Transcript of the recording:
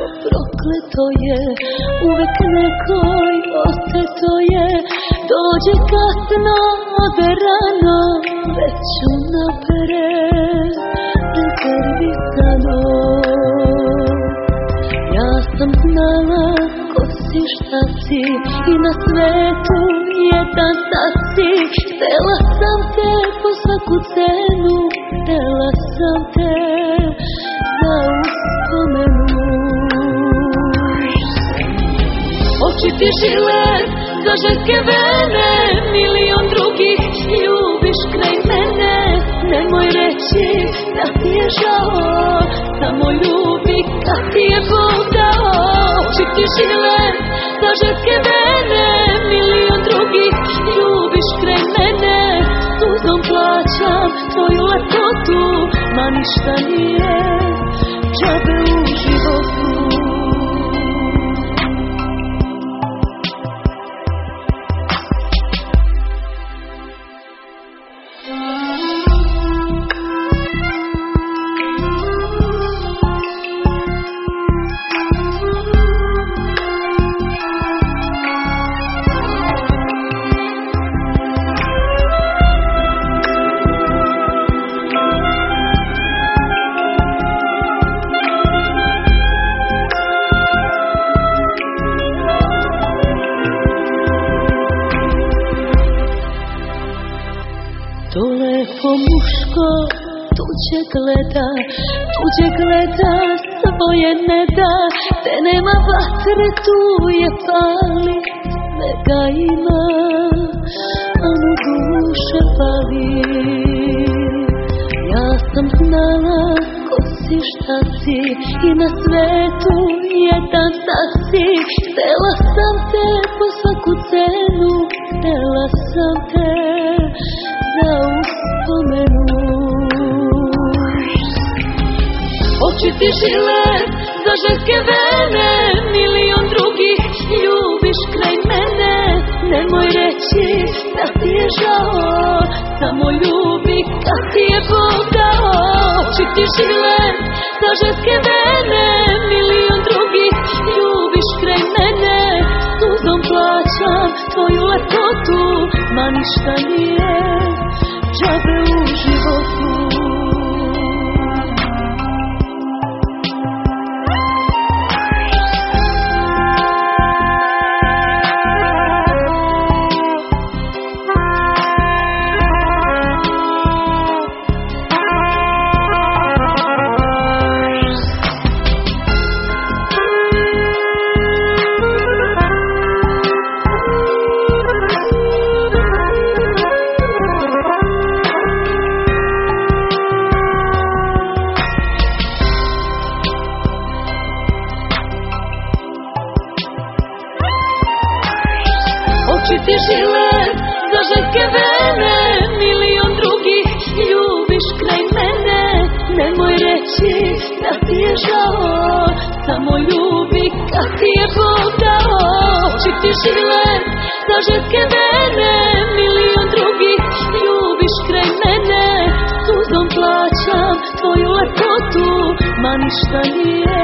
prokleto je, uvek nekoj oteto je. Dođe kasno, ode rano, već unapred rezervisano. Ja sam znala ko si, šta si, i na svetu jedan sasi. Htela sam te po svaku cenu, htela sam te za uspomenu. Oči ti žile, za ženske vene, milion drugih ljubiš kraj mene. Nemoj reći da ti je žao, samo ljubi kad ti je Bog dao. Oči ti žile, za ženske vene, milion drugih ljubiš kraj mene. Suzom plaćam tvoju lepotu, ma ništa nije džabe u životu. To lepo muško tuđe gleda, svoje ne da. Te nema vatre, tu je pali, svega ima, a mu duše pali. Ja sam znala ko si, šta si, i na svetu jedan sasi. Htela sam te po svaku cenu, htela sam te za uspomenu. Oči ti žile, za ženske vene, milion drugih ljubiš kraj mene. Nemoj reći da ti je žao, samo ljubi kad ti je Bog dao. Oči ti žile, za ženske vene, milion drugih ljubiš kraj mene. Suzom plaćam tvoju lepotu, ma ništa nije džabe u životu. Oči ti žile, za ženske vene, milion drugih ljubiš kraj mene. Nemoj reći da ti je žao, samo ljubi kad ti je Bog dao. Oči ti žile, za ženske vene, milion drugih ljubiš kraj mene. Suzom plaćam tvoju lepotu, ma ništa nije